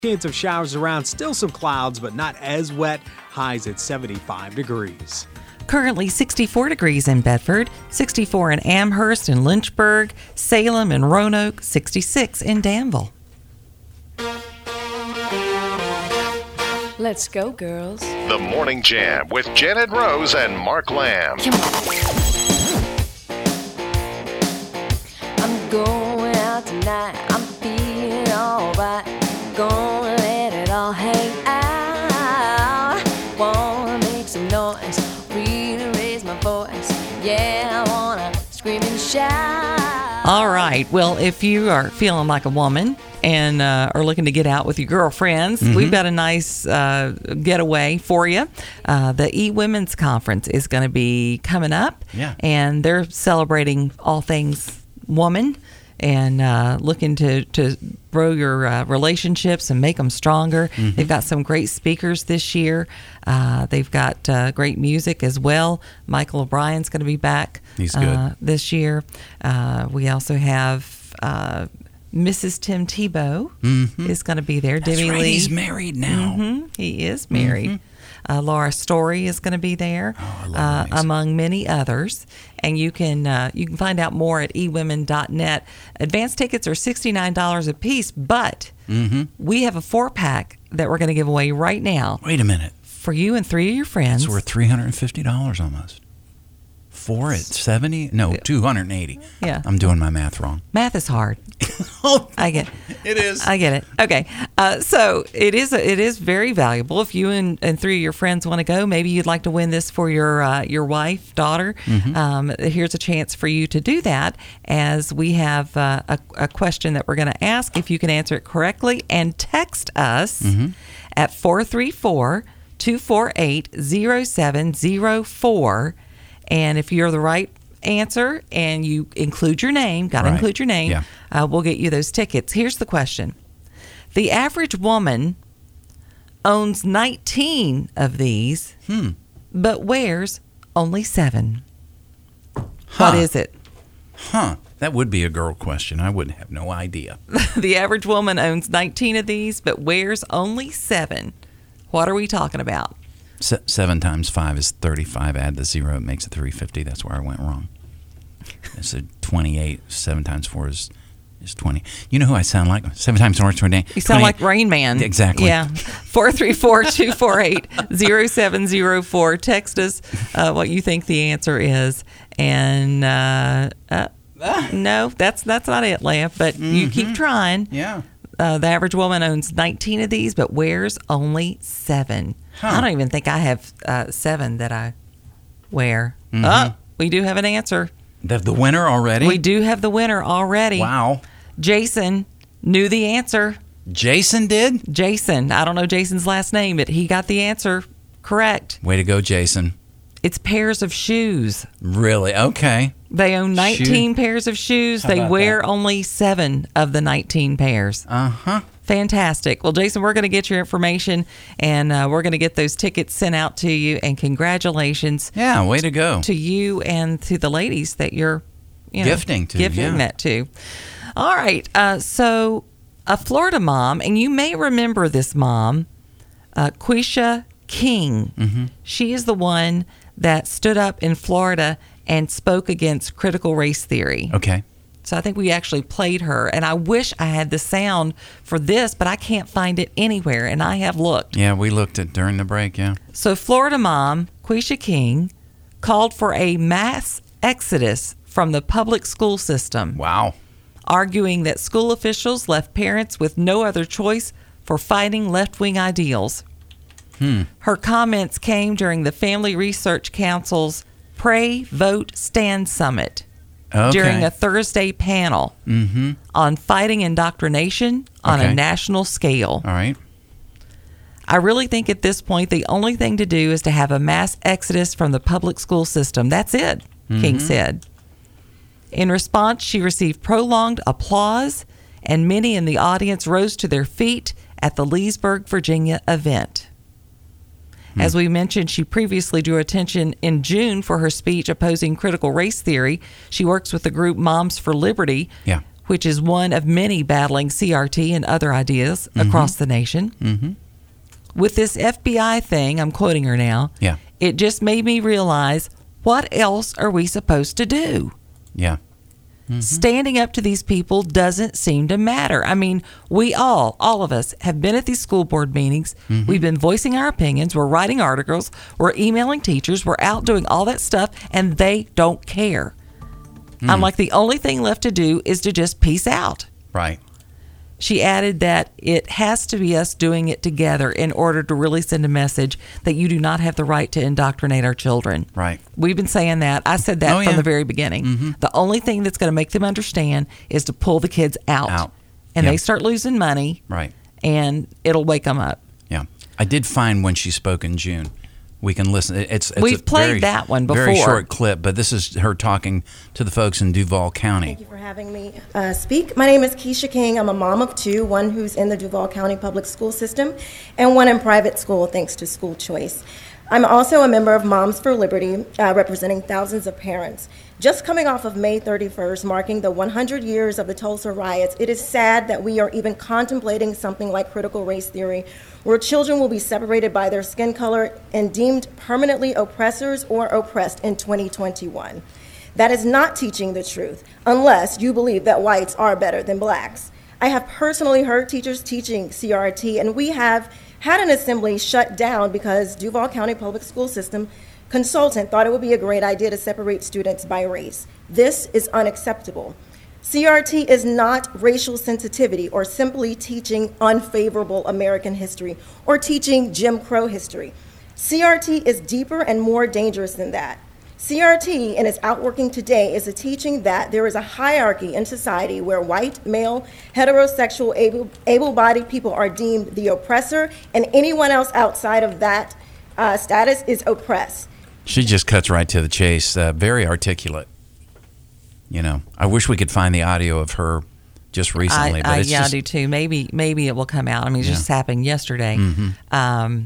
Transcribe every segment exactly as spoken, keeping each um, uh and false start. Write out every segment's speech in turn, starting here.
Chance of showers around, still some clouds, but not as wet. Highs at seventy-five degrees. Currently sixty-four degrees in Bedford, sixty-four in Amherst and Lynchburg, Salem and Roanoke, sixty-six in Danville. Let's go, girls. The Morning Jam with Janet Rose and Mark Lamb. Come on. I'm going out tonight. I'm feeling alright. Gonna let it all hang out. Wanna make some noise, really raise my voice. Yeah, I wanna scream and shout. All right. Well, if you are feeling like a woman and uh, are looking to get out with your girlfriends, mm-hmm. we've got a nice uh, getaway for you. Uh, the E-Women's Conference is going to be coming up, yeah. and they're celebrating all things woman and uh, looking to, to grow your uh, relationships and make them stronger. Mm-hmm. They've got some great speakers this year. Uh, they've got uh, great music as well. Michael O'Brien's going to be back He's good. Uh, this year. Uh, we also have uh, Missus Tim Tebow mm-hmm. is going to be there. That's Debbie right, Lee. he's married now. Mm-hmm. He is married. Mm-hmm. Uh, Laura Story is going to be there, oh, I love uh, these. among many others. And you can uh, you can find out more at e women dot net. Advance tickets are sixty-nine dollars a piece, but mm-hmm. we have a four-pack that we're going to give away right now. Wait a minute. For you and three of your friends. It's worth three hundred fifty dollars almost. Four at seventy? No, two hundred eighty. Yeah. I'm doing my math wrong. Math is hard. oh, I get it is. I get it. Okay. Uh, so it is a, it is very valuable. If you and, and three of your friends want to go, maybe you'd like to win this for your uh, your wife, daughter. Mm-hmm. Um, here's a chance for you to do that, as we have uh, a, a question that we're going to ask. If you can answer it correctly, and text us mm-hmm. at four three four, two four eight, zero seven zero four. And if you're the right answer and you include your name, got to Right. include your name, Yeah. uh, we'll get you those tickets. Here's the question. The average woman owns nineteen of these, Hmm. but wears only seven. Huh. What is it? Huh. That would be a girl question. I would have no idea. The average woman owns nineteen of these, but wears only seven. What are we talking about? Se- seven times five is thirty-five. Add the zero, it makes it three hundred fifty. That's where I went wrong. I said twenty-eight. Seven times four is is twenty. You know who I sound like? Seven times four is twenty-eight. You sound like Rain Man. Exactly. Yeah. four three four, two four eight, zero seven zero four. Text us uh, what you think the answer is. And uh, uh, no, that's that's not it, Leah. But mm-hmm. you keep trying. Yeah. Uh, the average woman owns nineteen of these, but wears only seven. Huh. I don't even think I have uh, seven that I wear. Mm-hmm. Oh, we do have an answer. The, the winner already? We do have the winner already. Wow. Jason knew the answer. Jason did? Jason. I don't know Jason's last name, but he got the answer correct. Way to go, Jason. It's pairs of shoes. Really? Okay. They own nineteen Shoe. pairs of shoes. How They about wear that? only seven of the nineteen pairs. Uh-huh. Fantastic. Well, Jason, we're going to get your information, and uh, we're going to get those tickets sent out to you. And congratulations. Yeah, way to go. To you and to the ladies that you're you know, Gifting to, Gifting yeah. that to. All right. Uh, so a Florida mom, and you may remember this mom, uh, Quisha King. Mm-hmm. She is the one that stood up in Florida and spoke against critical race theory. Okay. So I think we actually played her, and I wish I had the sound for this, but I can't find it anywhere, and I have looked. Yeah, we looked at during the break, yeah. So Florida mom, Quisha King, called for a mass exodus from the public school system. Wow. Arguing that school officials left parents with no other choice for fighting left-wing ideals. Hmm. Her comments came during the Family Research Council's Pray, Vote, Stand Summit. Okay. During a Thursday panel mm-hmm. on fighting indoctrination on Okay. a national scale. All right. I really think at this point the only thing to do is to have a mass exodus from the public school system. That's it, mm-hmm. King said. In response, she received prolonged applause, and many in the audience rose to their feet at the Leesburg, Virginia event. As we mentioned, she previously drew attention in June for her speech opposing critical race theory. She works with the group Moms for Liberty, Yeah. which is one of many battling C R T and other ideas Mm-hmm. across the nation. Mm-hmm. With this F B I thing, I'm quoting her now, Yeah. it just made me realize, what else are we supposed to do? Yeah. Standing up to these people doesn't seem to matter. I mean, we all, all of us, have been at these school board meetings. Mm-hmm. We've been voicing our opinions. We're writing articles. We're emailing teachers. We're out doing all that stuff, and they don't care. Mm. I'm like, the only thing left to do is to just peace out. Right. She added that it has to be us doing it together in order to really send a message that you do not have the right to indoctrinate our children. Right. We've been saying that. I said that Oh, from yeah. the very beginning. Mm-hmm. The only thing that's going to make them understand is to pull the kids out. Out. And Yeah. they start losing money, Right. and it'll wake them up. Yeah. I did find when she spoke in June. We can listen. It's, it's We've a played very, that one Very before. short clip, but this is her talking to the folks in Duval County. Thank you for having me uh, speak. My name is Keisha King. I'm a mom of two, one who's in the Duval County Public School System and one in private school thanks to school choice. I'm also a member of Moms for Liberty, uh, representing thousands of parents. Just coming off of May thirty-first, marking the one hundred years of the Tulsa riots, it is sad that we are even contemplating something like critical race theory, where children will be separated by their skin color and deemed permanently oppressors or oppressed in twenty twenty-one. That is not teaching the truth, unless you believe that whites are better than blacks. I have personally heard teachers teaching C R T, and we have had an assembly shut down because Duval County Public School System consultant thought it would be a great idea to separate students by race. This is unacceptable. C R T is not racial sensitivity or simply teaching unfavorable American history or teaching Jim Crow history. C R T is deeper and more dangerous than that. C R T, in its outworking today, is a teaching that there is a hierarchy in society where white, male, heterosexual, able, able-bodied people are deemed the oppressor, and anyone else outside of that uh, status is oppressed. She just cuts right to the chase. Uh, very articulate. You know, I wish we could find the audio of her just recently. I, but I, it's yeah, just, I do too. Maybe maybe it will come out. I mean, it just happened yesterday. Mm-hmm. Um,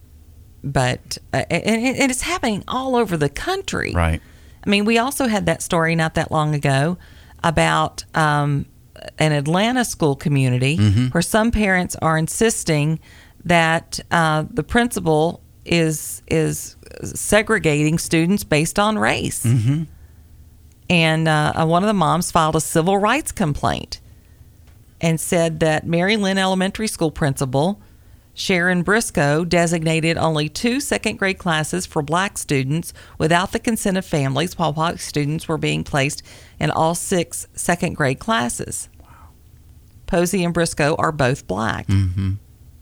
but uh, and, and it's happening all over the country. Right. I mean, we also had that story not that long ago about um, an Atlanta school community Mm-hmm. where some parents are insisting that uh, the principal is is segregating students based on race. Mm-hmm. And uh, one of the moms filed a civil rights complaint and said that Mary Lynn Elementary School principal Sharon Briscoe designated only two second grade classes for black students without the consent of families, while white students were being placed in all six second grade classes. Wow. Posey and Briscoe are both black. Mm-hmm.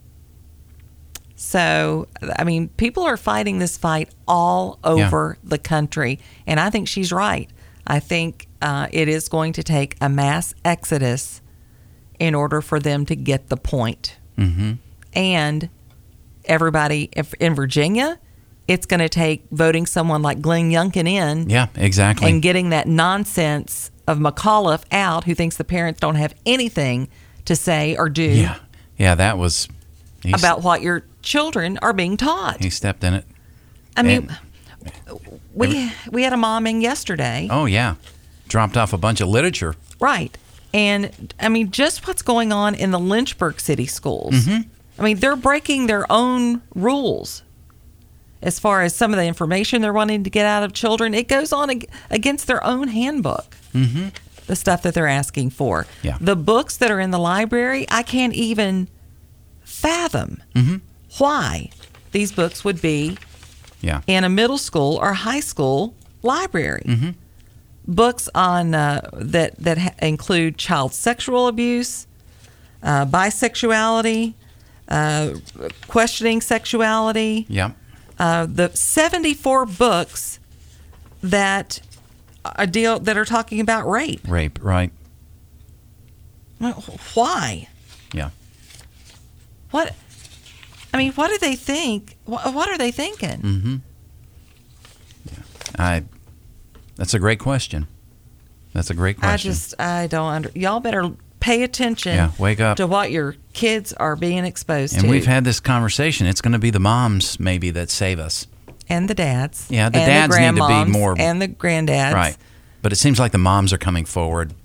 So, I mean, people are fighting this fight all over the country, and I think she's right. I think uh, it is going to take a mass exodus in order for them to get the point. Mm-hmm. And everybody if, in Virginia, it's going to take voting someone like Glenn Youngkin in. Yeah, exactly. And getting that nonsense of McAuliffe out, who thinks the parents don't have anything to say or do Yeah, yeah, that was he's- about what your children are being taught. He stepped in it. I mean, And- we we had a mom in yesterday. Oh yeah, dropped off a bunch of literature. Right. And, I mean, just what's going on in the Lynchburg city schools. Mm-hmm. I mean, they're breaking their own rules as far as some of the information they're wanting to get out of children. It goes on ag- against their own handbook, Mm-hmm. the stuff that they're asking for. Yeah. The books that are in the library, I can't even fathom Mm-hmm. why these books would be Yeah. in a middle school or high school library. Mm-hmm. Books on uh, that that ha- include child sexual abuse, uh, bisexuality, uh, questioning sexuality. Yeah. Uh, the seventy-four books that are deal that are talking about rape. Rape. Right. Well, why? Yeah. What? I mean, what do they think? What, what are they thinking? Mm-hmm. Yeah. I. That's a great question. That's a great question. I just, I don't under. Y'all better pay attention. Yeah, wake up. to what your kids are being exposed and to. we've had this conversation. It's going to be the moms maybe that save us. and the dads. Yeah, the and dads the need to be grandmoms more- and the granddads. Right. But it seems like the moms are coming forward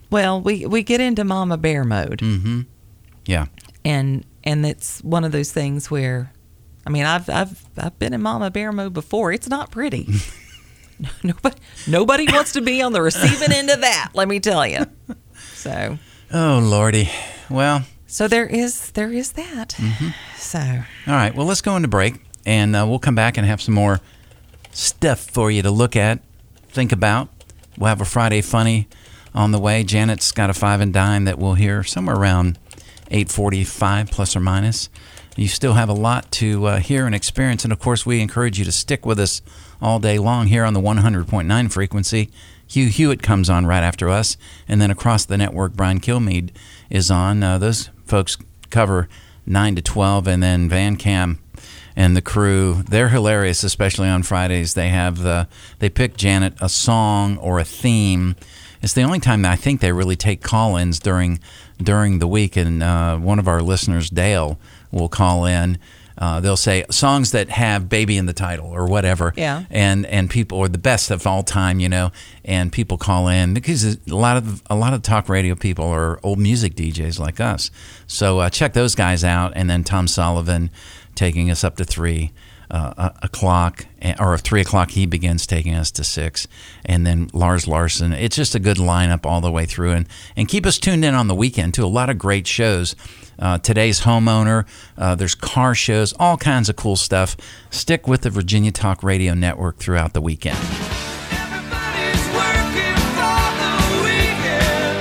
Well, we, we get into mama bear mode. Mm-hmm. Yeah. And and it's one of those things where, I mean, I've I've I've been in mama bear mode before. It's not pretty. nobody nobody wants to be on the receiving end of that, let me tell you. So. Oh, Lordy. Well. So there is there is that. Mm-hmm. So. All right. Well, let's go into break, and uh, we'll come back and have some more stuff for you to look at, think about. We'll have a Friday Funny on the way. Janet's got a five and dime that we'll hear somewhere around eight forty-five, plus or minus. You still have a lot to uh, hear and experience, and of course, we encourage you to stick with us all day long here on the one hundred point nine frequency. Hugh Hewitt comes on right after us, and then across the network, Brian Kilmeade is on. Uh, those folks cover nine to twelve, and then Van Cam and the crew, they're hilarious, especially on Fridays. They have the, they pick Janet a song or a theme. It's the only time that I think they really take call-ins during during the week, and uh, one of our listeners, Dale, will call in. Uh, they'll say songs that have baby in the title or whatever. Yeah. And and people, or the best of all time, you know, and people call in because a lot of a lot of talk radio people are old music D Js like us. So uh, check those guys out, and then Tom Sullivan taking us up to three uh, o'clock, or three o'clock he begins taking us to six, and then Lars Larson. It's just a good lineup all the way through, and and keep us tuned in on the weekend too. A lot of great shows. Uh, today's homeowner, uh, there's car shows, all kinds of cool stuff. Stick with the Virginia Talk Radio Network throughout the weekend. Everybody's working for the weekend.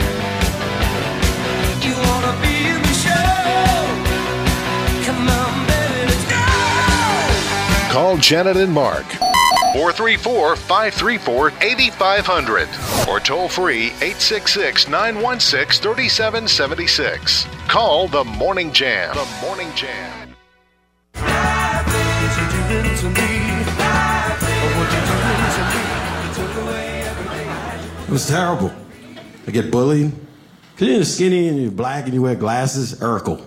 You wanna be in the show? Come on, baby, let's go. Call Janet and Mark. four three four, five three four, eight five zero zero or toll free eight six six, nine one six, three seven seven six. Call The Morning Jam. The Morning Jam. It was terrible. I get bullied. Because you're skinny and you're black and you wear glasses, Urkel.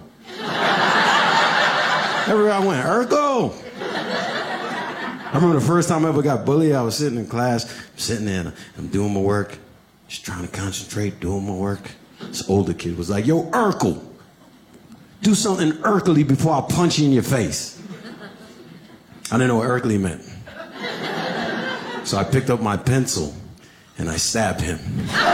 Everywhere I went, Urkel! I remember the first time I ever got bullied, I was sitting in class, I'm sitting there, and I'm doing my work, just trying to concentrate, doing my work. This older kid was like, yo, Urkel, do something Urkel-y before I punch you in your face. I didn't know what Urkel-y meant. So I picked up my pencil, and I stabbed him.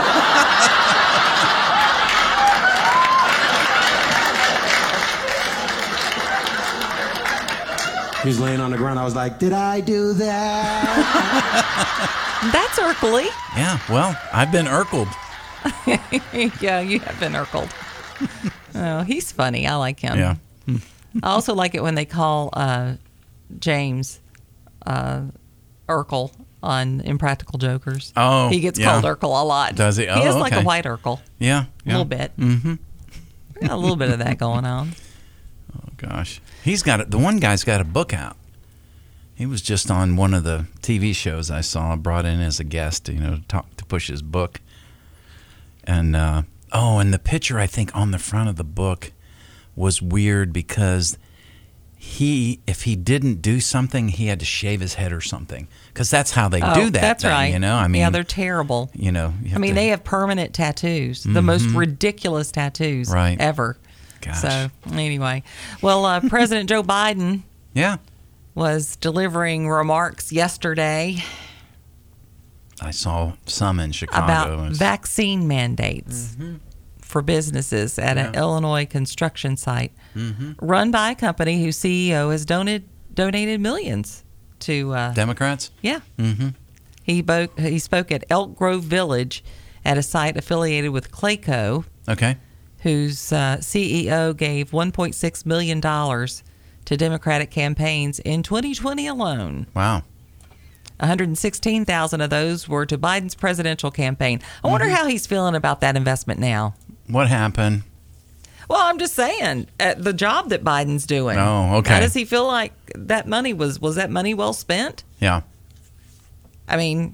He was laying on the ground. I was like, did I do that? That's Urkel-y. Yeah, well, I've been Urkeled. Yeah, you have been Urkeled. Oh, he's funny. I like him. Yeah. I also like it when they call uh, James uh, Urkel on Impractical Jokers. Oh, he gets yeah. called Urkel a lot. Does he? He Oh, is like a okay. white Urkel. Yeah, A yeah. little bit. Mm-hmm. Got a little bit of that going on. Oh, gosh. He's got it. The one guy's got a book out. He was just on one of the T V shows I saw, brought in as a guest, you know, to talk, to push his book. And, uh, oh, and the picture, I think, on the front of the book was weird because he, if he didn't do something, he had to shave his head or something. Because that's how they Oh, do that that's thing, right. you know? I mean, yeah, they're terrible. you know. You I have mean, to- they have permanent tattoos, the most ridiculous tattoos Right. ever. Gosh. So, anyway. Well, uh, President Joe Biden Yeah. was delivering remarks yesterday I saw some in Chicago. about It was- vaccine mandates for businesses at an Yeah. Illinois construction site run by a company whose C E O has donated donated millions to. Uh, Democrats? yeah. Mm-hmm. He, bo- he spoke at Elk Grove Village at a site affiliated with Clayco, Okay. whose uh, C E O gave one point six million dollars to Democratic campaigns in twenty twenty alone. Wow. one hundred sixteen thousand of those were to Biden's presidential campaign. I wonder how he's feeling about that investment now. What happened? Well, I'm just saying, at the job that Biden's doing. Oh, okay. How does he feel like that money was, was that money well spent? Yeah. I mean,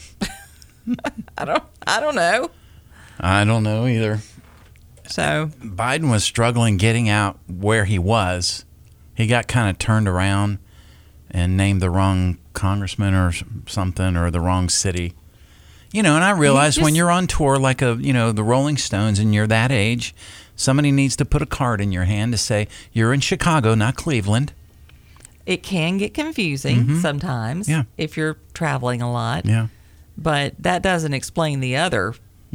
I don't, I don't know. I don't know either. So, Biden was struggling getting out where he was. He got kind of turned around and named the wrong congressman or something, or the wrong city. You know, and I realize just- when you're on tour like a, you know, the Rolling Stones and you're that age, somebody needs to put a card in your hand to say you're in Chicago, not Cleveland. It can get confusing sometimes Yeah. if you're traveling a lot. Yeah. But that doesn't explain the other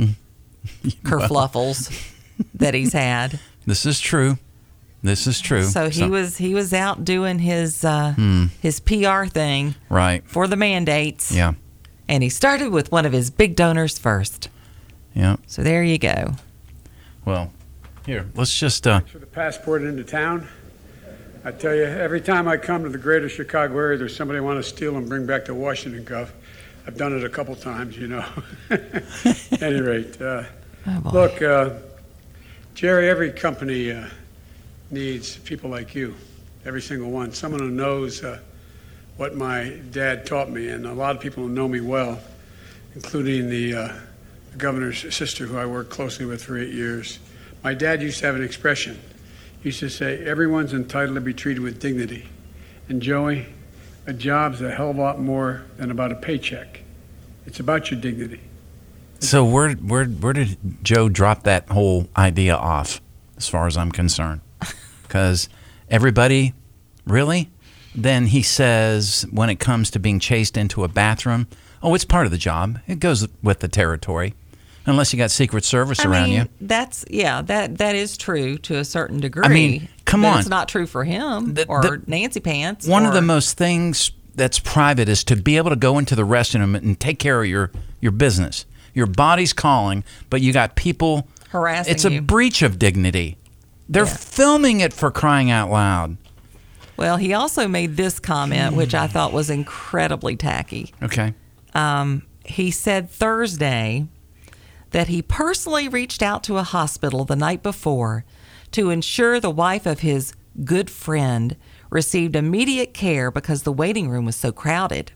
kerfluffles that he's had. This is true. This is true. So he was he was out doing his uh, his P R thing right. for the mandates. Yeah. And he started with one of his big donors first. Yeah. So there you go. Well, here, let's just uh For the passport into town, I tell you, every time I come to the greater Chicago area, there's somebody I want to steal and bring back to Washington, Gov. I've done it a couple times, you know. At any rate, uh, Oh, boy. look, uh, Jerry, every company uh, needs people like you, every single one. Someone who knows uh, what my dad taught me, and a lot of people who know me well, including the, uh, the governor's sister, who I worked closely with for eight years. My dad used to have an expression. He used to say, everyone's entitled to be treated with dignity. And Joey, a job's a hell of a lot more than about a paycheck. It's about your dignity. so where where where did Joe drop that whole idea off as far as I'm concerned? Cuz everybody really then he says when it comes to being chased into a bathroom, oh, it's part of the job. It goes with the territory. Unless you got Secret Service I around mean, you. that's yeah, that that is true to a certain degree. I mean, come but on. It's not true for him The- or the- Nancy Pants. One of or- the most things that's private is to be able to go into the restroom and take care of your, your business. Your body's calling, but you got people harassing It's a you. breach of dignity. They're Yeah. filming it for crying out loud. Well, he also made this comment, which I thought was incredibly tacky. Okay. Um, he said Thursday that he personally reached out to a hospital the night before to ensure the wife of his good friend received immediate care because the waiting room was so crowded.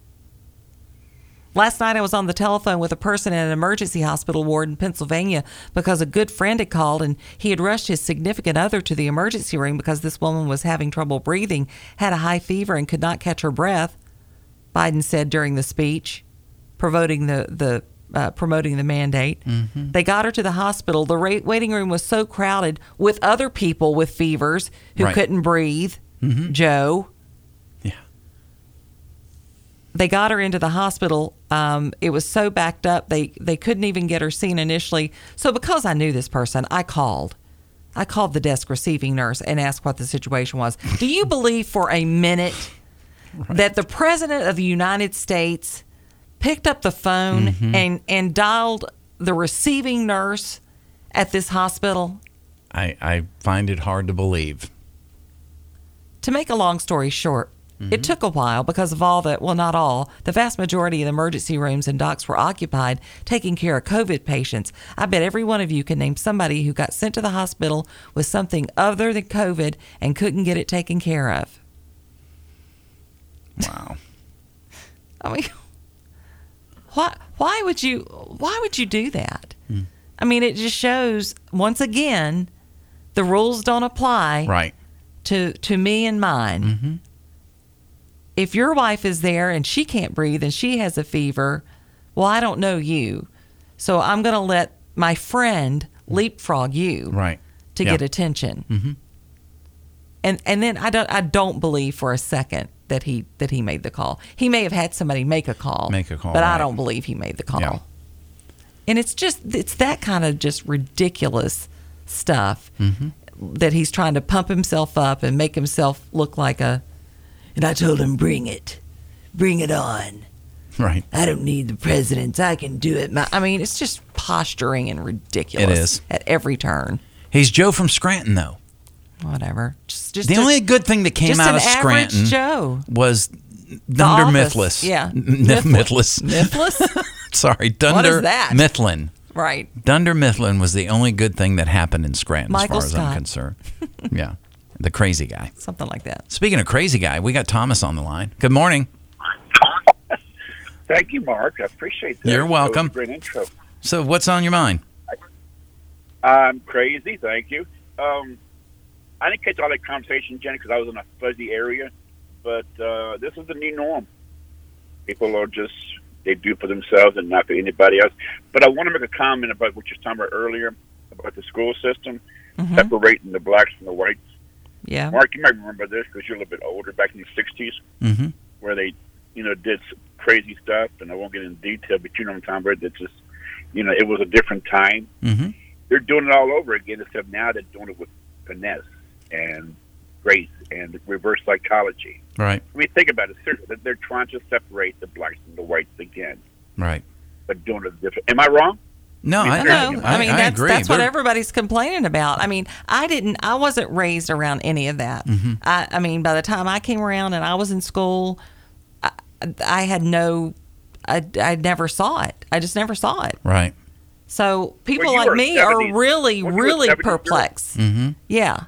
Last night I was on the telephone with a person in an emergency hospital ward in Pennsylvania because a good friend had called and he had rushed his significant other to the emergency room because this woman was having trouble breathing, had a high fever, and could not catch her breath, Biden said during the speech, promoting the, the uh, promoting the mandate. Mm-hmm. They got her to the hospital. The ra- waiting room was so crowded with other people with fevers who Right. couldn't breathe. Mhm. Joe. Yeah. They got her into the hospital. Um, it was so backed up, they, they couldn't even get her seen initially. So because I knew this person, I called. I called the desk receiving nurse and asked what the situation was. Do you believe for a minute that the President of the United States picked up the phone Mhm. and, and dialed the receiving nurse at this hospital? I, I find it hard to believe. To make a long story short, it took a while because of all the, well, not all, the vast majority of the emergency rooms and docs were occupied taking care of COVID patients. I bet every one of you can name somebody who got sent to the hospital with something other than COVID and couldn't get it taken care of. Wow. I mean, why, why would you, why would you do that? I mean, it just shows, once again, the rules don't apply Right. to, to me and mine. Mm-hmm. If your wife is there and she can't breathe and she has a fever, well, I don't know you. So I'm going to let my friend leapfrog you Right. to Yeah. get attention. Mm-hmm. And and then I don't I don't believe for a second that he that he made the call. He may have had somebody make a call. Make a call, But I right. don't believe he made the call. Yeah. And it's just it's that kind of just ridiculous stuff Mm-hmm. that he's trying to pump himself up and make himself look like a. And I told him, bring it, bring it on. Right. I don't need the presidents. I can do it. My, I mean, it's just posturing and ridiculous. It is. At every turn. He's Joe from Scranton, though. Whatever. Just, just The a- only good thing that came just out an of average Scranton Joe. was The Dunder Office. Mifflin. Yeah. N- Mifflin. Mifflin. Mifflin? Sorry, Dunder is that? Mifflin. Right. Dunder Mifflin was the only good thing that happened in Scranton, Michael as far as I'm Scott. concerned. Yeah. The crazy guy. Something like that. Speaking of crazy guy, we got Thomas on the line. Good morning. Thank you, Mark. I appreciate that. You're That was welcome. a great intro. So, what's on your mind? I'm crazy. Thank you. Um, I didn't catch all that conversation, Jenny, because I was in a fuzzy area. But uh, this is the new norm. People are just they do for themselves and not for anybody else. But I want to make a comment about what you were talking about earlier about the school system, Mhm. separating the blacks from the whites. Yeah. Mark, you might remember this because you're a little bit older, back in the sixties, Mm-hmm. where they, you know, did some crazy stuff, and I won't get into detail, but you know what I'm talking about. It's just, you know, it was a different time. Mm-hmm. They're doing it all over again, except now they're doing it with finesse and grace and reverse psychology. Right. I mean, think about it. Seriously, they're trying to separate the blacks from the whites again, Right. but doing it different. Am I wrong? No, I, I know. I, I mean, I that's agree. that's what They're- everybody's complaining about. I mean, I didn't. I wasn't raised around any of that. Mm-hmm. I, I mean, by the time I came around and I was in school, I, I had no. I, I never saw it. I just never saw it. Right. So people Well, you like were me seventies. are really, Weren't you a really seventies girl? perplexed. Mm-hmm. Yeah.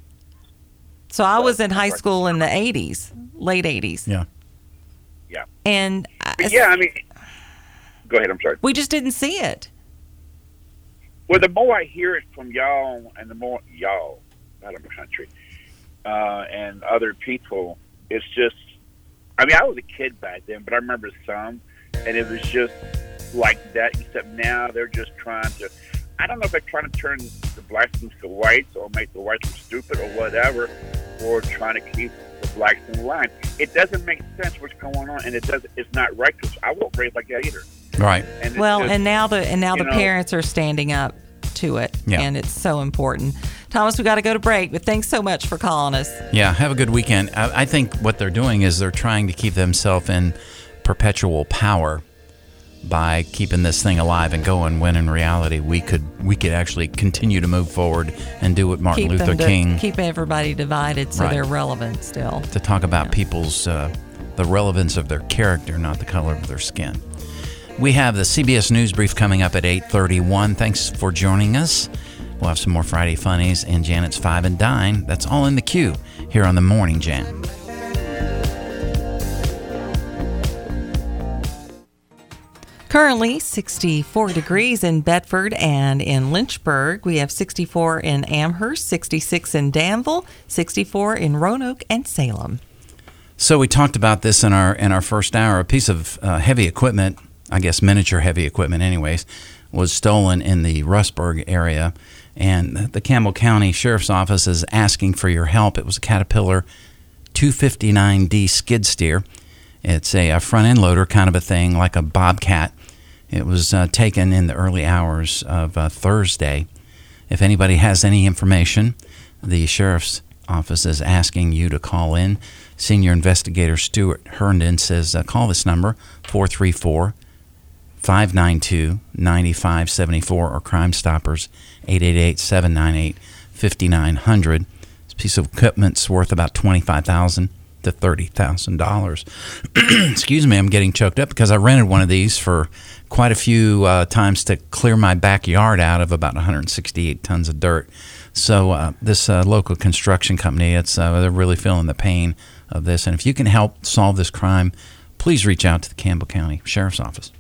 So I was in high school in the eighties, late eighties, Yeah. Yeah. and I, But yeah, I mean, go ahead. I'm sorry. we just didn't see it. Well, the more I hear it from y'all, and the more y'all, not in the country, uh, and other people, it's just. I mean, I was a kid back then, but I remember some, and it was just like that. Except now they're just trying to. I don't know if they're trying to turn the blacks into whites or make the whites look stupid or whatever, or trying to keep the blacks in line. It doesn't make sense what's going on, and it doesn't. It's not right because I won't raise like that either. Right. And it's Well, just, and now the and now you the know- parents are standing up to it, Yeah. and it's so important. Thomas, we got to go to break, but thanks so much for calling us. Yeah, have a good weekend. I, I think what they're doing is they're trying to keep themselves in perpetual power by keeping this thing alive and going. When in reality, we could we could actually continue to move forward and do what Martin Keep Luther them to, King keep everybody divided so Right. they're relevant still. to talk about people's uh, the relevance of their character, not the color of their skin. We have the C B S News Brief coming up at eight thirty-one. Thanks for joining us. We'll have some more Friday Funnies and Janet's Five and Dine. That's all in the queue here on the Morning Jam. Currently sixty-four degrees in Bedford and in Lynchburg. We have sixty-four in Amherst, sixty-six in Danville, sixty-four in Roanoke and Salem. So we talked about this in our in our first hour. A piece of uh, heavy equipment, I guess miniature heavy equipment anyways, was stolen in the Rustburg area. And the Campbell County Sheriff's Office is asking for your help. It was a Caterpillar two fifty-nine D skid steer. It's a, a front-end loader kind of a thing, like a Bobcat. It was uh, taken in the early hours of uh, Thursday. If anybody has any information, the Sheriff's Office is asking you to call in. Senior Investigator Stuart Herndon says, uh, call this number, four three four, five nine two, nine five seven four, or Crime Stoppers, eight eight eight, seven nine eight, five nine zero zero. This piece of equipment's worth about twenty-five thousand dollars to thirty thousand dollars. Excuse me, I'm getting choked up because I rented one of these for quite a few uh, times to clear my backyard out of about one hundred sixty-eight tons of dirt. So uh, this uh, local construction company, it's uh, they're really feeling the pain of this. And if you can help solve this crime, please reach out to the Campbell County Sheriff's Office.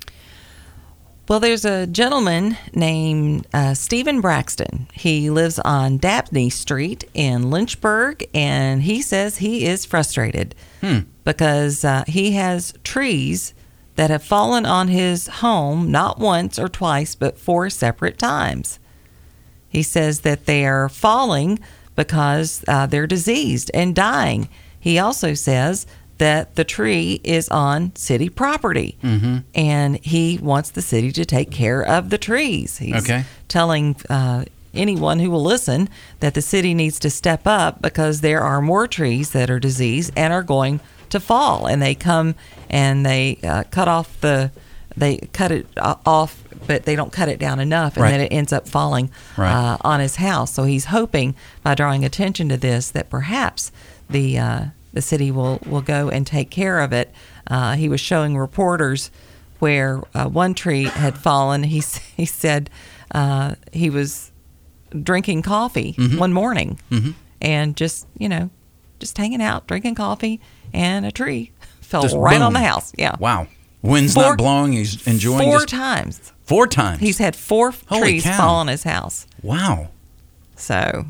Well, there's a gentleman named uh, Stephen Braxton. He lives on Dabney Street in Lynchburg, and he says he is frustrated Hmm. because uh, he has trees that have fallen on his home not once or twice, but four separate times. He says that they are falling because uh, they're diseased and dying. He also says that the tree is on city property, Mm-hmm. and he wants the city to take care of the trees. He's Okay. telling uh, anyone who will listen that the city needs to step up because there are more trees that are diseased and are going to fall, and they come and they uh, cut off the they cut it uh, off, but they don't cut it down enough, and Right. then it ends up falling Right. uh, on his house. So he's hoping by drawing attention to this that perhaps the uh, the city will, will go and take care of it. Uh, he was showing reporters where uh, one tree had fallen. He s- he said uh, he was drinking coffee Mhm. one morning Mhm. and just you know just hanging out drinking coffee, and a tree fell Just right on boom. the house. Yeah, Wow. Wind's Four- not blowing. He's enjoying four just times. four times. He's had four Holy trees cow. fall on his house. Wow. So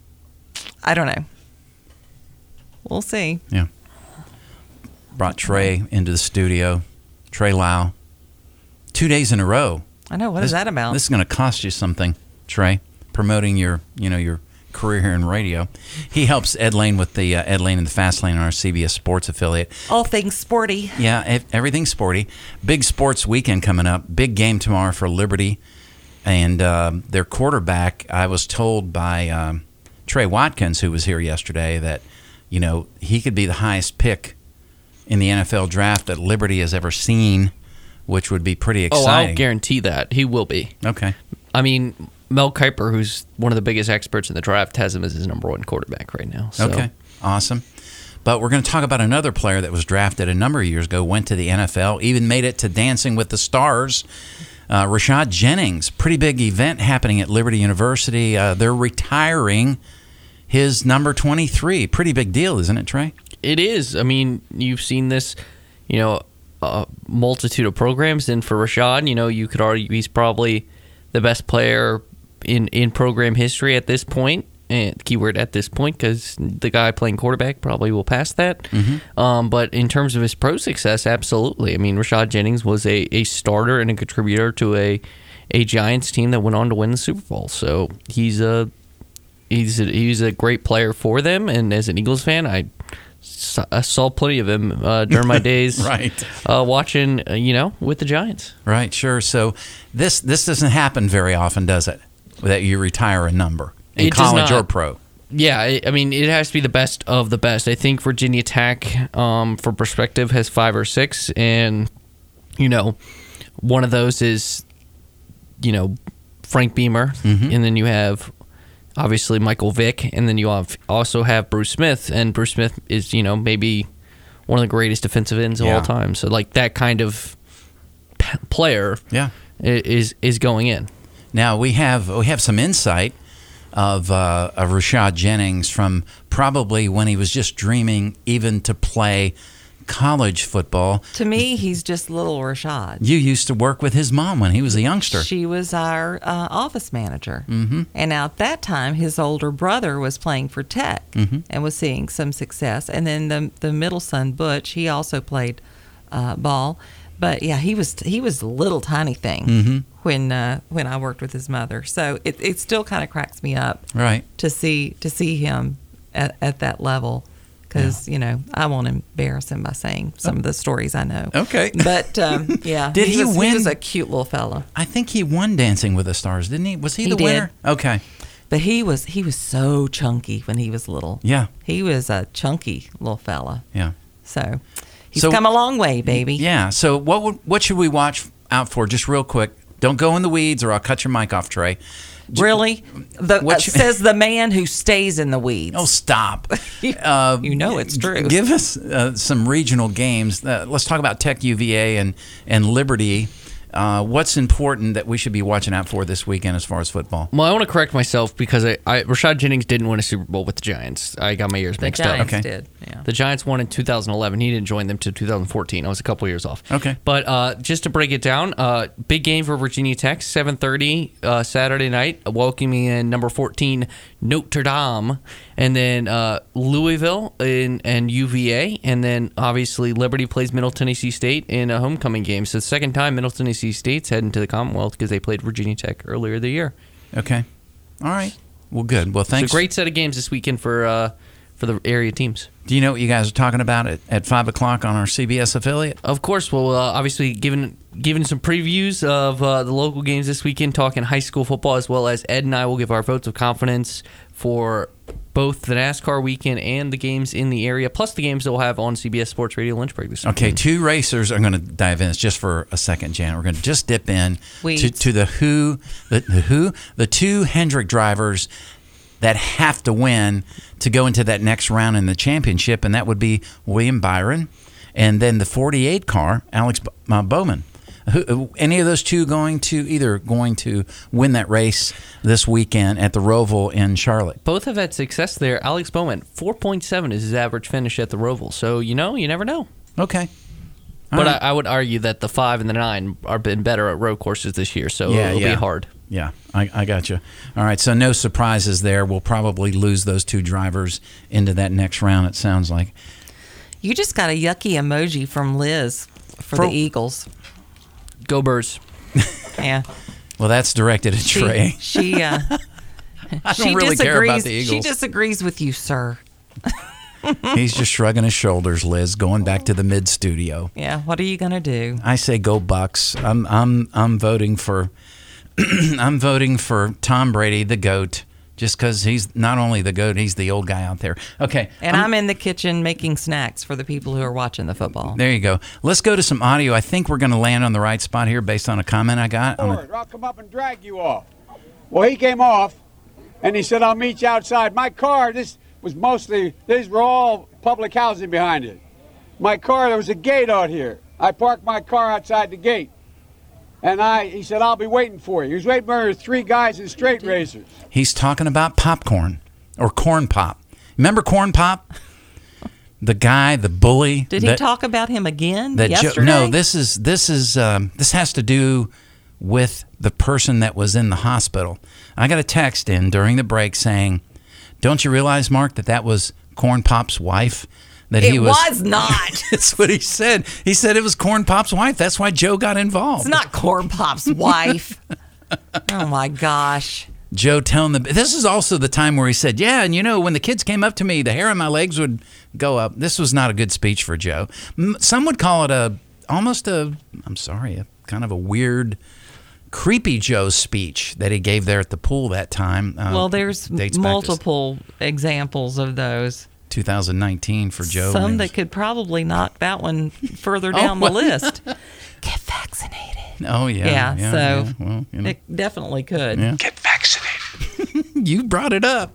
I don't know. We'll see. Yeah. Brought Trey into the studio. Trey Lau. Two days in a row. I know. What this, is that about? This is going to cost you something, Trey, promoting your, you know, your career here in radio. He helps Ed Lane with the uh, Ed Lane and the Fast Lane on our C B S Sports affiliate. All things sporty. Yeah, ev- everything's sporty. Big sports weekend coming up. Big game tomorrow for Liberty. And uh, their quarterback, I was told by um, Trey Watkins, who was here yesterday, that, you know, he could be the highest pick in the N F L draft that Liberty has ever seen, which would be pretty exciting. Oh, I'll guarantee that. He will be. Okay. I mean, Mel Kiper, who's one of the biggest experts in the draft, has him as his number one quarterback right now. So. Okay, awesome. But we're going to talk about another player that was drafted a number of years ago, went to the N F L, even made it to Dancing with the Stars. Uh, Rashad Jennings, pretty big event happening at Liberty University. Uh, they're retiring his number twenty-three. Pretty big deal, isn't it, Trey? It is. I mean, you've seen this, you know, a multitude of programs. And for Rashad, you know, you could argue he's probably the best player in, in program history at this point. And keyword at this point, because the guy playing quarterback probably will pass that. Mm-hmm. Um, but in terms of his pro success, absolutely. I mean, Rashad Jennings was a, a starter and a contributor to a a Giants team that went on to win the Super Bowl. So he's a he's a, he's a great player for them. And as an Eagles fan, I saw, I saw plenty of him uh, during my days right. uh, watching, uh, you know, with the Giants. Right, sure. So this this doesn't happen very often, does it? That you retire a number. In It does college not. or pro. Yeah, I I mean, it has to be the best of the best. I think Virginia Tech, um, for perspective, has five or six, and, you know, one of those is, you know, Frank Beamer, Mm-hmm. and then you have, obviously, Michael Vick, and then you have, also have Bruce Smith, and Bruce Smith is, you know, maybe one of the greatest defensive ends of Yeah. all time. So, like, that kind of p- player Yeah. i- is is going in. Now we have we have some insight of uh, of Rashad Jennings from probably when he was just dreaming even to play college football. To me, he's just little Rashad. You used to work with his mom when he was a youngster. She was our uh, office manager. Mm-hmm. And now at that time, his older brother was playing for Tech Mm-hmm. and was seeing some success. And then the the middle son, Butch, he also played uh, ball. But yeah, he was he was a little tiny thing Mm-hmm. when uh, when I worked with his mother. So it it still kind of cracks me up Right. to see to see him at, at that level. Because, you know, I won't embarrass him by saying some of the stories I know. Okay. But, um, yeah. Did he was, win? He was a cute little fella. I think he won Dancing with the Stars, didn't he? Was he, He the did. winner? Okay. But he was he was so chunky when he was little. Yeah. He was a chunky little fella. Yeah. So he's So- come a long way, baby. Yeah. So what would, what should we watch out for? Just real quick. Don't go in the weeds, or I'll cut your mic off, Trey. Really? The, What uh, you- says the man who stays in the weeds. Oh, stop. Uh, You know it's true. Give us uh, some regional games. Uh, let's talk about Tech U V A and, and Liberty. Uh, what's important that we should be watching out for this weekend as far as football? Well, I want to correct myself because I, I Rashad Jennings didn't win a Super Bowl with the Giants. I got my ears the mixed Giants up. Okay. did. Yeah. The Giants won in two thousand eleven. He didn't join them to two thousand fourteen. I was a couple years off. Okay. But uh, just to break it down, uh, big game for Virginia Tech, seven thirty uh, Saturday night, welcoming in number fourteen Notre Dame, and then uh, Louisville in, and U V A, and then obviously Liberty plays Middle Tennessee State in a homecoming game. So the second time Middle Tennessee State's heading to the Commonwealth because they played Virginia Tech earlier the year. Okay. All right. Well, good. Well, thanks. It's a great set of games this weekend for uh, for the area teams. Do you know what you guys are talking about at, at five o'clock on our C B S affiliate? Of course, well, uh, obviously, giving giving some previews of uh, the local games this weekend, talking high school football, as well as Ed and I will give our votes of confidence for both the NASCAR weekend and the games in the area, plus the games that we'll have on C B S Sports Radio Lynchburg this weekend. Okay, two racers are going to dive in. It's just for a second, Jan. We're going to just dip in to, Weeds. to the who, the, the who, the two Hendrick drivers that have to win to go into that next round in the championship, and that would be William Byron, and then the forty-eight car, Alex B- uh, Bowman. Who, any of those two going to either going to win that race this weekend at the Roval in Charlotte? Both have had success there. Alex Bowman, four point seven is his average finish at the Roval. So, you know, you never know. Okay. All but right. I, I would argue that the five and the nine are been better at road courses this year, so Yeah, it'll yeah. be hard. Yeah, I, I got you. All right, so no surprises there. We'll probably lose those two drivers into that next round, it sounds like. You just got a yucky emoji from Liz. for, For- the Eagles. Go Birds. Yeah. Well, that's directed at She, Trey. she, uh, I don't she really disagrees. care about the She Eagles. disagrees with you, sir. He's just shrugging his shoulders, Liz, going back to the mid studio. Yeah. What are you gonna do? I say go Bucks. I'm I'm I'm voting for I'm voting for Tom Brady, the GOAT, just because he's not only the GOAT, he's the old guy out there. Okay. And I'm- I'm in the kitchen making snacks for the people who are watching the football. There you go. Let's go to some audio. I think we're going to land on the right spot here based on a comment I got. On a, I'll come up and drag you off. Well, he came off, and he said, I'll meet you outside. My car, this was mostly, these were all public housing behind it. My car, there was a gate out here. I parked my car outside the gate. And I, he said, I'll be waiting for you. He was waiting for three guys in straight racers. he's talking about popcorn or corn pop. Remember corn pop? The guy, the bully. Did he that- talk about him again that Jo- yesterday? no, this is this is um, this has to do with the person that was in the hospital. I got a text in during the break saying, "Don't you realize, Mark, that that was Corn Pop's wife?" That It he was, was not. That's what he said. He said it was Corn Pop's wife. That's why Joe got involved. It's not Corn Pop's wife. Oh my gosh. Joe telling the. This is also the time where he said, "Yeah, and you know, when the kids came up to me, the hair on my legs would go up." This was not a good speech for Joe. M- Some would call it a almost a. I'm sorry, a kind of a weird, creepy Joe speech that he gave there at the pool that time. Uh, Well, there's dates back to multiple examples of those. two thousand nineteen for Joe. Some and it that could probably knock that one further Oh, down well. the list. Get vaccinated. was- Oh yeah. Yeah, yeah so yeah, well, you know. it definitely could. Yeah. Get vaccinated. You brought it up.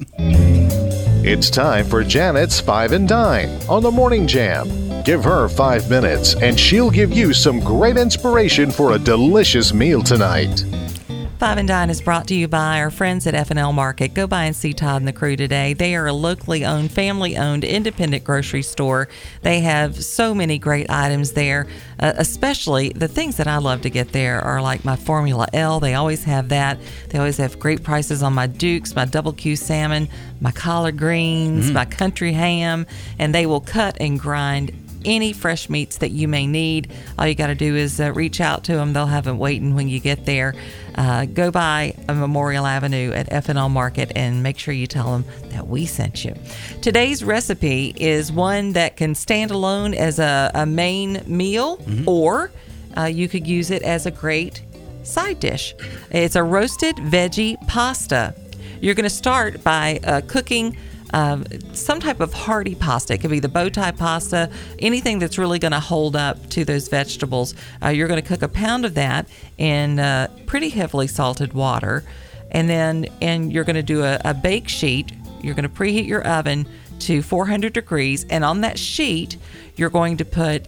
It's time for Janet's Five and Dine on the Morning Jam. Give her five minutes and she'll give you some great inspiration for a delicious meal tonight. Five and Dine is brought to you by our friends at F and L Market. Go by and see Todd and the crew today. They are a locally owned, family-owned, independent grocery store. They have so many great items there, uh, especially the things that I love to get there are like my Formula L. They always have that. They always have great prices on my Dukes, my Double Q salmon, my collard greens, my country ham, and they will cut and grind any fresh meats that you may need. All you got to do is uh, reach out to them. They'll have them waiting when you get there. Uh, go by uh, Memorial Avenue at F and L Market and make sure you tell them that we sent you. Today's recipe is one that can stand alone as a, a main meal, or uh, you could use it as a great side dish. It's a roasted veggie pasta. You're going to start by uh, cooking Um, some type of hearty pasta. It could be the bow tie pasta, anything that's really going to hold up to those vegetables. Uh, you're going to cook a pound of that in uh, pretty heavily salted water, and then and you're going to do a, a bake sheet. You're going to preheat your oven to four hundred degrees, and on that sheet, you're going to put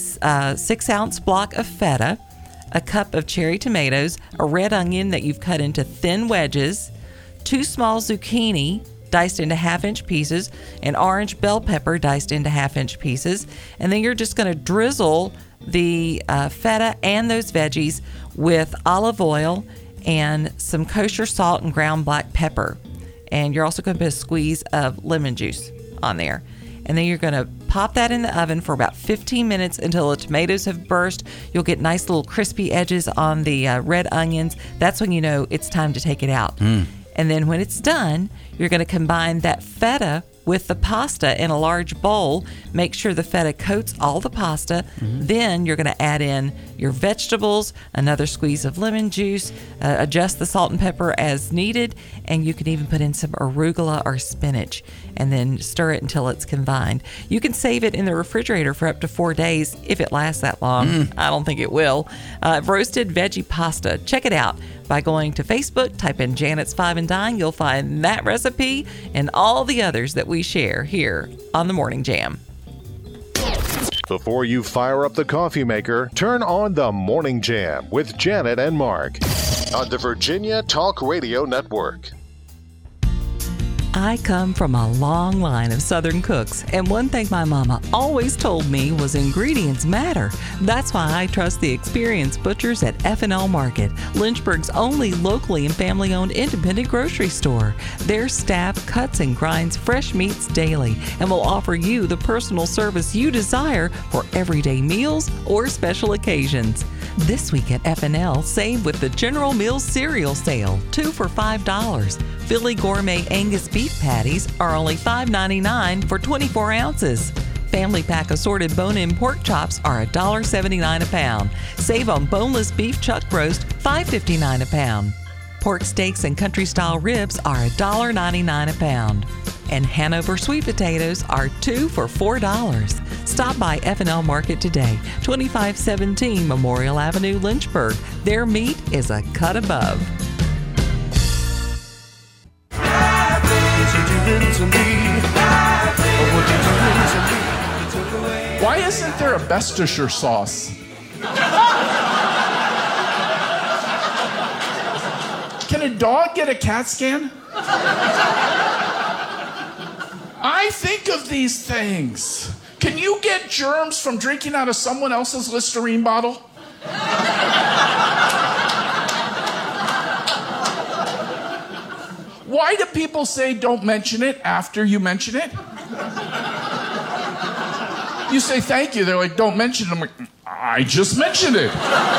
a six ounce block of feta, a cup of cherry tomatoes, a red onion that you've cut into thin wedges, two small zucchini diced into half-inch pieces, an orange bell pepper diced into half-inch pieces, and then you're just going to drizzle the uh, feta and those veggies with olive oil and some kosher salt and ground black pepper. And you're also going to put a squeeze of lemon juice on there. And then you're going to pop that in the oven for about fifteen minutes until the tomatoes have burst. You'll get nice little crispy edges on the uh, red onions. That's when you know it's time to take it out. Mm. And then when it's done, you're going to combine that feta with the pasta in a large bowl. Make sure the feta coats all the pasta. Mm-hmm. Then you're going to add in your vegetables, another squeeze of lemon juice, uh, adjust the salt and pepper as needed, and you can even put in some arugula or spinach and then stir it until it's combined. You can save it in the refrigerator for up to four days if it lasts that long. Mm. I don't think it will. Uh, roasted veggie pasta. Check it out by going to Facebook, type in Janet's Five and Dine. You'll find that recipe and all the others that we share here on the Morning Jam. Before you fire up the coffee maker, turn on the Morning Jam with Janet and Mark on the Virginia Talk Radio Network. I come from a long line of Southern cooks, and one thing my mama always told me was ingredients matter. That's why I trust the experienced butchers at F and L Market, Lynchburg's only locally and family-owned independent grocery store. Their staff cuts and grinds fresh meats daily and will offer you the personal service you desire for everyday meals or special occasions. This week at F and L, save with the General Mills cereal sale, two for five dollars. Philly Gourmet Angus beef patties are only five ninety-nine for twenty-four ounces. Family pack assorted bone-in pork chops are one dollar seventy-nine a pound. Save on boneless beef chuck roast, five fifty-nine a pound. Pork steaks and country-style ribs are one dollar ninety-nine a pound. And Hanover sweet potatoes are two for four dollars. Stop by F and L Market today, twenty-five seventeen Memorial Avenue, Lynchburg. Their meat is a cut above. Why isn't there a Bestershire sauce? Can a dog get a CAT scan? I think of these things. Can you get germs from drinking out of someone else's Listerine bottle? Why do people say don't mention it after you mention it? You say thank you, they're like, don't mention it. I'm like, I just mentioned it.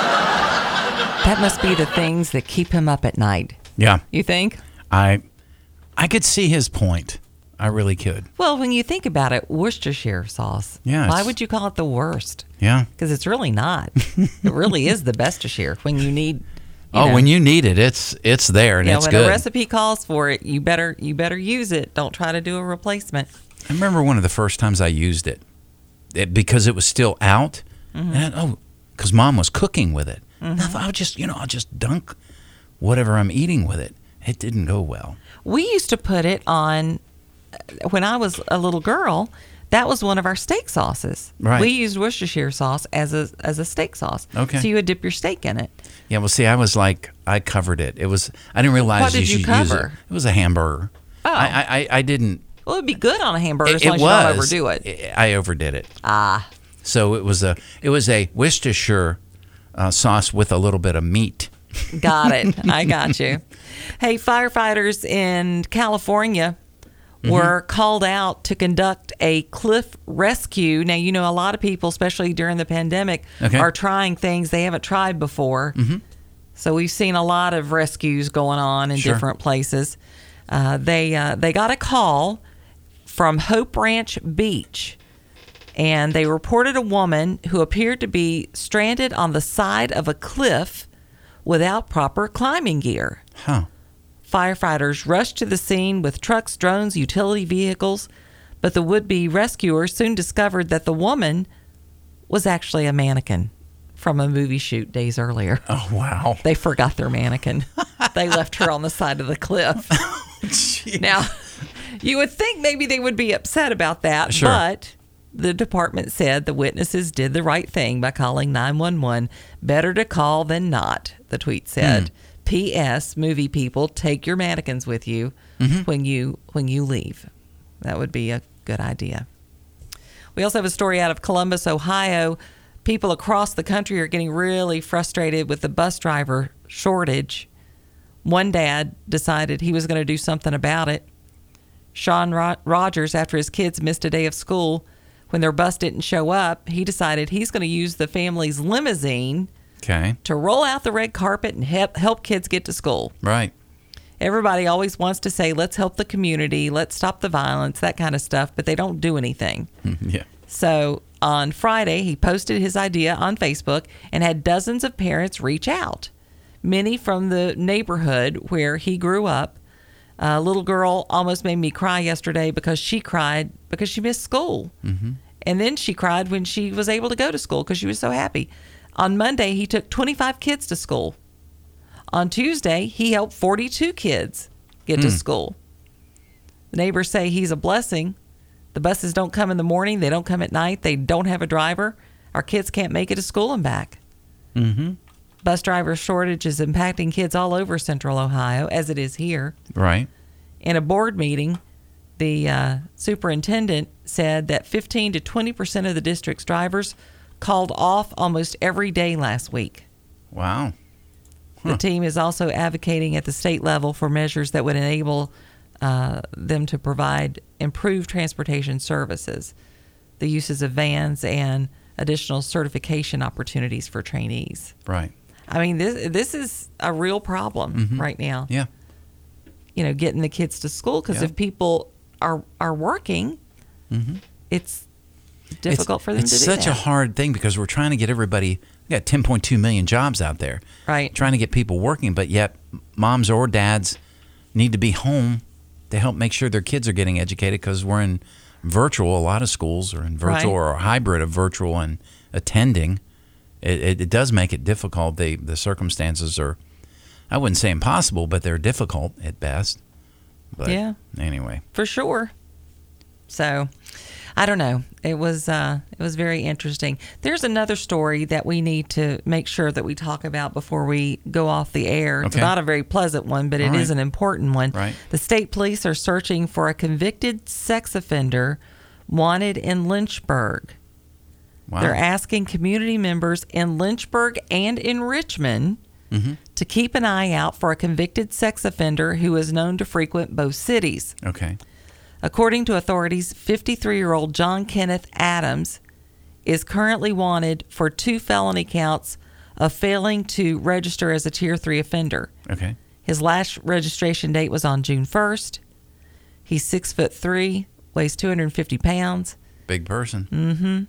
That must be the things that keep him up at night. Yeah. You think? I I could see his point. I really could. Well, when you think about it, Worcestershire sauce. Yeah, Why it's- would you call it the worst? Yeah. Because it's really not. It really is the Bestershire when you need. You oh, know, when you need it, it's it's there and you know, it's when good. a recipe calls for it, you better you better use it. Don't try to do a replacement. I remember one of the first times I used it, it because it was still out. Mhm. And I, oh, because Mom was cooking with it. Mhm. And I thought, I'll just you know I'll just dunk whatever I'm eating with it. It didn't go well. We used to put it on when I was a little girl. That was one of our steak sauces. Right. We used Worcestershire sauce as a as a steak sauce. Okay. So you would dip your steak in it. Yeah, well, see, I was like, I covered it. It was I didn't realize What did you you should use it. cover? It was a hamburger. Oh. I I, I, I didn't. Well, it'd be good on a hamburger as It, long it as you don't was. overdo it. I overdid it. Ah. So it was a it was a Worcestershire uh, sauce with a little bit of meat. Got it. I got you. Hey, firefighters in California were called out to conduct a cliff rescue. Now, you know, a lot of people, especially during the pandemic, Okay. are trying things they haven't tried before. Mhm. So we've seen a lot of rescues going on in Sure. different places. Uh, they uh, they got a call from Hope Ranch Beach, and they reported a woman who appeared to be stranded on the side of a cliff without proper climbing gear. Huh. Firefighters rushed to the scene with trucks, drones, utility vehicles, but the would-be rescuers soon discovered that the woman was actually a mannequin from a movie shoot days earlier. Oh, wow. They forgot their mannequin. They left her on the side of the cliff. Now, you would think maybe they would be upset about that, Sure. but the department said the witnesses did the right thing by calling nine one one. Better to call than not, the tweet said. P S. Movie people, take your mannequins with you Mhm. when you when you leave. That would be a good idea. We also have a story out of Columbus, Ohio. People across the country are getting really frustrated with the bus driver shortage. One dad decided he was going to do something about it. Sean Ro- Rogers, after his kids missed a day of school, when their bus didn't show up, he decided he's going to use the family's limousine Okay. to roll out the red carpet and help, help kids get to school. Right. Everybody always wants to say, let's help the community, let's stop the violence, that kind of stuff, but they don't do anything. Yeah. So on Friday, he posted his idea on Facebook and had dozens of parents reach out, many from the neighborhood where he grew up. A little girl almost made me cry yesterday because she cried because she missed school. Mm-hmm. And then she cried when she was able to go to school because she was so happy. On Monday, he took twenty-five kids to school. On Tuesday, he helped forty-two kids get to Mm. school. The neighbors say he's a blessing. The buses don't come in the morning. They don't come at night. They don't have a driver. Our kids can't make it to school and back. Mm-hmm. Bus driver shortage is impacting kids all over central Ohio, as it is here. Right. In a board meeting, the uh, superintendent said that fifteen to twenty percent of the district's drivers called off almost every day last week. Wow. The team is also advocating at the state level for measures that would enable uh, them to provide improved transportation services, the uses of vans, and additional certification opportunities for trainees. Right. I mean, this this is a real problem Mhm. right now. Yeah. You know, getting the kids to school, because Yeah. if people are are working, Mm-hmm. it's difficult it's, for them it's to do such that. a hard thing because we're trying to get everybody. We got ten point two million jobs out there. Right. Trying to get people working, but yet moms or dads need to be home to help make sure their kids are getting educated because we're in virtual. A lot of schools are in virtual Right. or a hybrid of virtual and attending. It, it, it does make it difficult. The the circumstances are, I wouldn't say impossible, but they're difficult at best. But Yeah. anyway. For sure. So, I don't know. It was uh, it was very interesting. There's another story that we need to make sure that we talk about before we go off the air. It's Okay. not a very pleasant one, but it All is right. an important one. Right. The state police are searching for a convicted sex offender wanted in Lynchburg. Wow. They're asking community members in Lynchburg and in Richmond Mhm. to keep an eye out for a convicted sex offender who is known to frequent both cities. Okay. According to authorities, fifty-three-year-old John Kenneth Adams is currently wanted for two felony counts of failing to register as a Tier three offender. Okay. His last registration date was on June first. He's six foot three, weighs two hundred fifty pounds. Big person. Mm-hmm.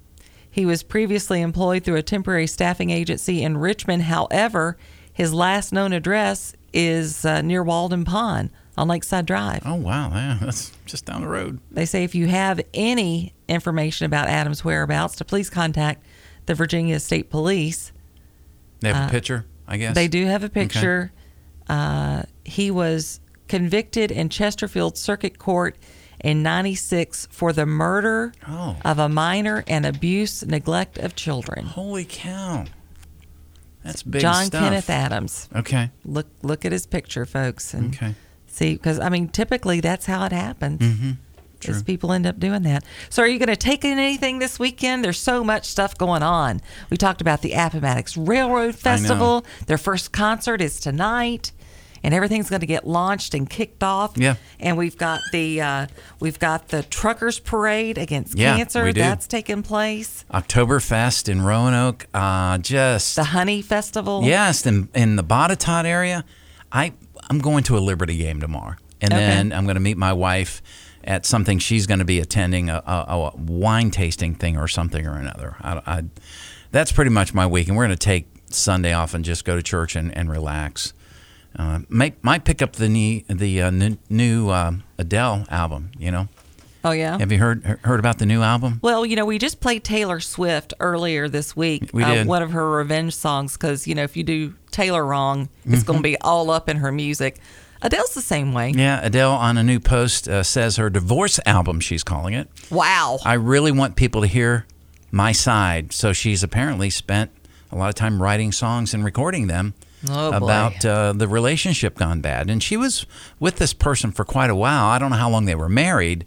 He was previously employed through a temporary staffing agency in Richmond. However, his last known address is uh, near Walden Pond on Lakeside Drive. Oh, wow. Yeah, that's just down the road. They say if you have any information about Adams' whereabouts, to please contact the Virginia State Police. They have Uh, a picture, I guess? They do have a picture. Uh, he was convicted in Chesterfield Circuit Court in ninety-six for the murder Oh. of a minor and abuse, neglect of children. Holy cow. That's big John stuff. Kenneth Adams. Okay. Look look at his picture, folks. And Okay. see, because, I mean, typically that's how it happens. Mm-hmm. Is True. people end up doing that. So are you going to take in anything this weekend? There's so much stuff going on. We talked about the Appomattox Railroad Festival. Their first concert is tonight, and everything's going to get launched and kicked off. Yeah. And we've got the uh, we've got the Truckers Parade against Yeah, cancer. we do. That's taking place. Oktoberfest in Roanoke. Uh, just. The Honey Festival. Yes, in, in the Botetourt area. I, I'm going to a Liberty game tomorrow. And Okay. then I'm going to meet my wife at something she's going to be attending, a, a, a wine tasting thing or something or another. I, I, that's pretty much my week. And we're going to take Sunday off and just go to church and, and relax. Uh, might, might pick up the new, the uh, new, new uh, Adele album, you know. Oh, yeah? Have you heard heard about the new album? Well, you know, we just played Taylor Swift earlier this week. We uh, did. One of her revenge songs, because, you know, if you do Taylor wrong, it's going to be all up in her music. Adele's the same way. Yeah, Adele on a new post uh, says her divorce album, she's calling it. Wow. I really want people to hear my side. So she's apparently spent a lot of time writing songs and recording them Oh, boy. about uh, the relationship gone bad. And she was with this person for quite a while. I don't know how long they were married,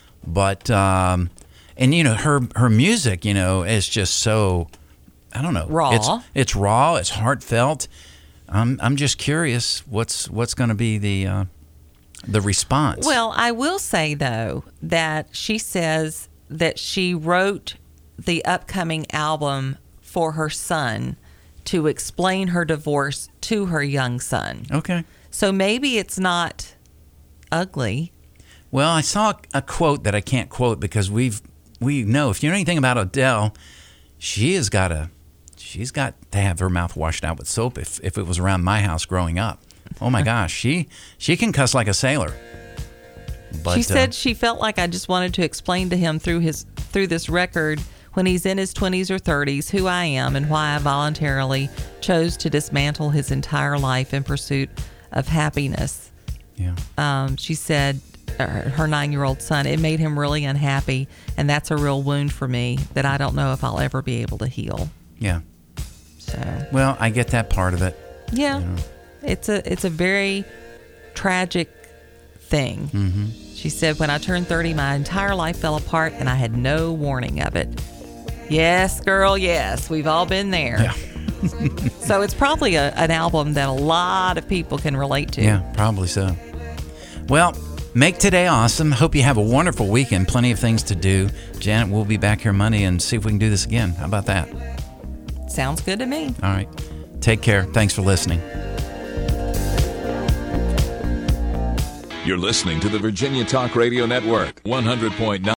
but um, and you know her her music, you know, is just so I don't know Raw. It's it's raw. It's heartfelt. I'm I'm just curious what's what's going to be the uh, the response. Well, I will say, though, that she says that she wrote the upcoming album for her son to explain her divorce to her young son. Okay. So maybe it's not ugly. Well, I saw a quote that I can't quote because we've we know if you know anything about Adele, she has got a she's got to have her mouth washed out with soap if if it was around my house growing up. Oh my gosh, she she can cuss like a sailor. But, she uh, said she felt like I just wanted to explain to him through his through this record when he's in his twenties or thirties who I am and why I voluntarily chose to dismantle his entire life in pursuit of happiness. Yeah. Um, she said uh, her nine-year-old son, it made him really unhappy, and that's a real wound for me that I don't know if I'll ever be able to heal. yeah. So Well, I get that part of it. yeah, You know. it's a it's a very tragic thing. Mm-hmm. She said, when I turned thirty, my entire life fell apart and I had no warning of it. Yes, girl, yes. We've all been there. Yeah. So it's probably a, an album that a lot of people can relate to. Yeah, probably so. Well, make today awesome. Hope you have a wonderful weekend. Plenty of things to do. Janet, we'll be back here Monday and see if we can do this again. How about that? Sounds good to me. All right. Take care. Thanks for listening. You're listening to the Virginia Talk Radio Network, one hundred point nine.